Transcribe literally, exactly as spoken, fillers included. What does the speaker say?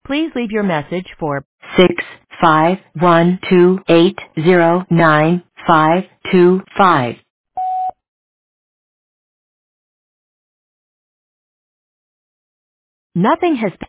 Please leave your message for six five one two eight zero nine five two five. Nothing has